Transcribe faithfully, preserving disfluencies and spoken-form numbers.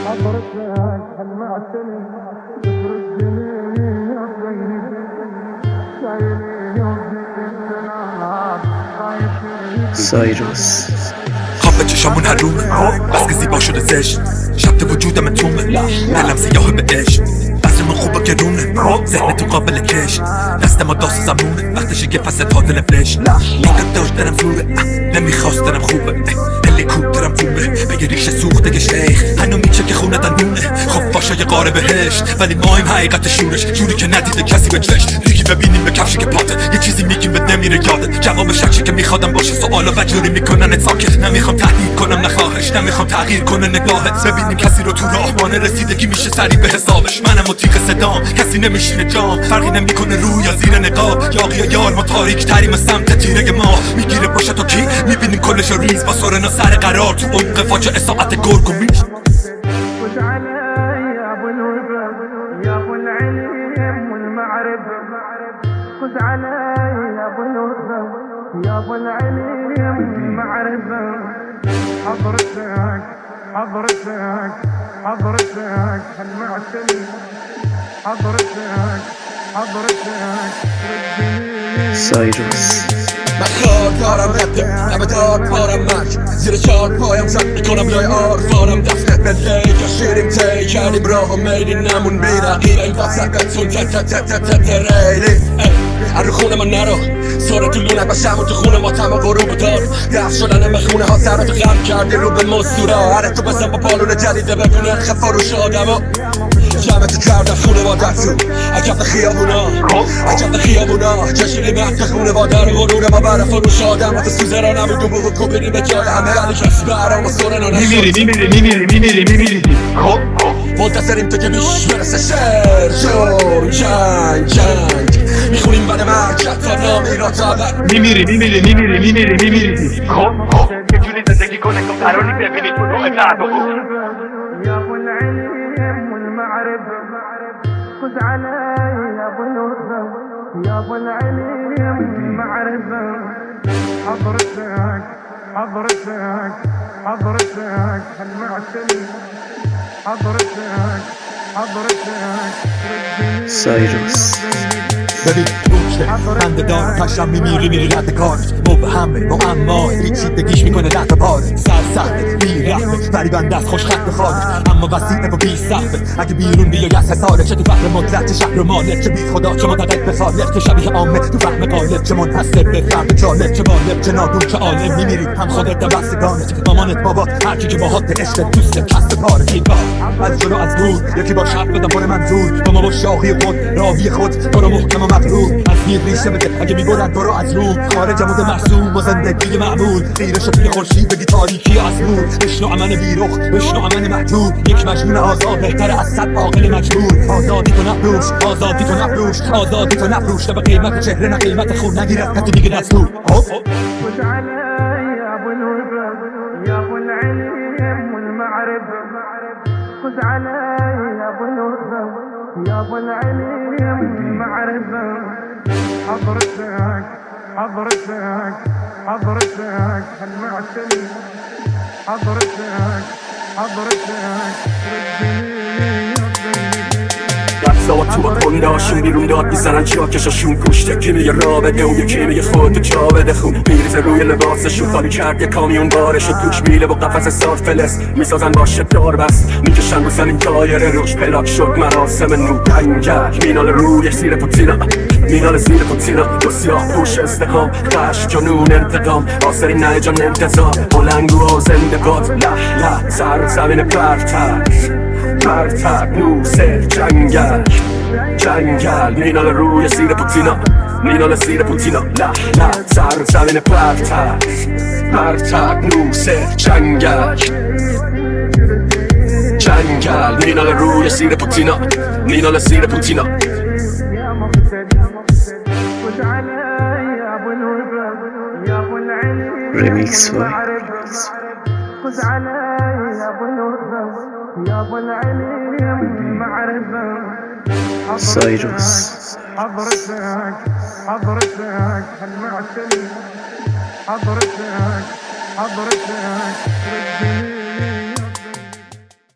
حضرتك هالمعتني تردني يا زيني شايلي سایروس خواب به چشامون حرومه بس که زیبا شده زشت شبت وجودم تومه دلم سیاه به عشق بسرمون خوبا گرونه ذهن تو قابل کش دست ما داست زمونه وقتشه که فصل تازه نفلش لیکت داشت دارم زوره نمیخواست دارم خوبه هلیکوپترم فومه بگه ریشه سوخته که شیخ هنو میچه که خونه دنونه خب باشای قاره بهشت ولی مایم حقیقت شورش جوری که ندیده کسی به چش ریگی ببینیم به کفشی که پاته یه چیزی میگیم به نمیره یادت جواب شکشی که میخوادم باشه سوالا و جوری میکنن ساکت نمیخوام تهدید کنم نخواهش نمیخوام تغییر کنه نگاهت ببینیم کسی رو تو راهمان رسیدگی میشه سریع به حسابش منم و تیغ صدام کسی نمیشینه جام فرقی نمیکنه روی یا زیر نقاب یاقی یا یار ما تاریک تریم سمت تیره ما میگیره باشه تو کی میبینیم کلش ریز با سرنا سر قرار تو عمق فاجعه ساعت گرگ و میش خذ علي يا ابو الوفا يا ابو العلم والمعرفه خذ علي يا ابو الوفا يا ابو العلم والمعرفه حضرتك حضرتك حضرتك هالمعتني حضرتك حضرتك سایروس من کار کارم رفته همه دار پارم مرگ زیر چار پایم زد میکنم لای آرزارم دستت ملی که شیریم تی کردیم راه و میلی نمون بیرقیره این واسه بتون تت تت تت تت ریلی رو خونه من نرو ساره تو لونه بشم تو خونه ما تمام غروب داد دست شدن به خونه ها سراتو غم کردی رو به مستورا هره تو بزن با بالون جدیده ببینه خفاروش آدم ها جمع تو کردن خونه با دستو عجب خیابونا عجب خیابونا چشیلی مهد خونه با در غرور ما بر فروش آدم ها تو سوزه را نمید و بگو کبیری به جای همه علی کسی برام و سوره نانه میمیری میمیری میمیری میمیری میمیری خب منتظریم تو که بیش برسه شهر جور جنگ جنگ میخونیم بر مرکت تا نامی را تابت میمیری میمیری میمیری میمیری میمیری خب خب یه جوری زندگی کنه که قراری ببینید تو روح تعب و يا ابو العلم والمعرفه خذ علي يا ابو الوفا يا ابو العلم والمعرفه حضرتك حضرتك حضرتك هالمعتني حضرتك حضرتك سایروس ببین روشه خنده دار پشم میمیری میری رد کار مبهمه معما هیچی بگیش میکنه رد پار سر سخته بی رحمه ولی بنده از خوش خط بخواد اما وسیعه و بی سخته اگه بیرون بیای از حساره چه تو فهم مطلق چه شهر مالک چه بی خدا چه معتقد به خالق چه شبیه عامه تو فهم قالب چه منحصر به فرد جالب چه بالب چه نادون چه عالم میمیری هم خودت و بستگانت مامانت بابات هرکی که باهات عشق دوست کست پاره کیبا از جلو از دور یکی با شب بدم پر منظور با ما با شاخی خود راوی خود برو محکم و مغرور از گیر ریشه بده اگه میبرن برو از رو خارج مود محسوم و زندگی معمول خیرش توی خورشید بگی تاریکی از نور بشنو امن بیرخ بشنو امن محجوب یک مجنون آزاد بهتر از صد عاقل مجبور آزادی تو نفروش آزادی تو نفروش آزادی تو نفروش نه به قیمت چهره نه قیمت خون نگیرد کسی دیگه دستور خذ علي يا ابو الوفا يا ابو العلم والمعرفه خذ علي يا ابو الوفا يا ابو العلم والمعرفه حضرتك حضرتك حضرتك هالمعتني حضرتك حضرتك دستاوات تو با کنداشون بیرون داد میزنن چاکشاشون پشت کی میگه را بده اون یکی میگه خودتو جا بده خون میریزه روی لباسشون خالی کرد یه کامیون بارشو توش میله با قفس صاف فلس میسازن باشه دار بست میکشن رو زمین دایره روش پلاک شد مراسم نور انگل مینال رویش زیر پوتینا مینال زیر پوتینا دو سیاه پوش استقام قش جنون انتقام آسری نه جان انتظار بلنگو و زندگات لح لح سر زمین پرتر پرتر نوسه جنگل جنگل مینال روی زیر پوتینا مینال زیر پوتینا لح لح سر زمین پرتر پرتر نوسه جنگل جنگل مینال روی زیر پوتینا مینال زیر پوتینا يا مقتدي خذ علي يا ابو الوفا يا ابو العلم ریمیکس وای خذ علي يا ابو الوفا يا ابو العلم والمعرفه سایروس حضرتك حضرتك هالمعتني حضرتك حضرتك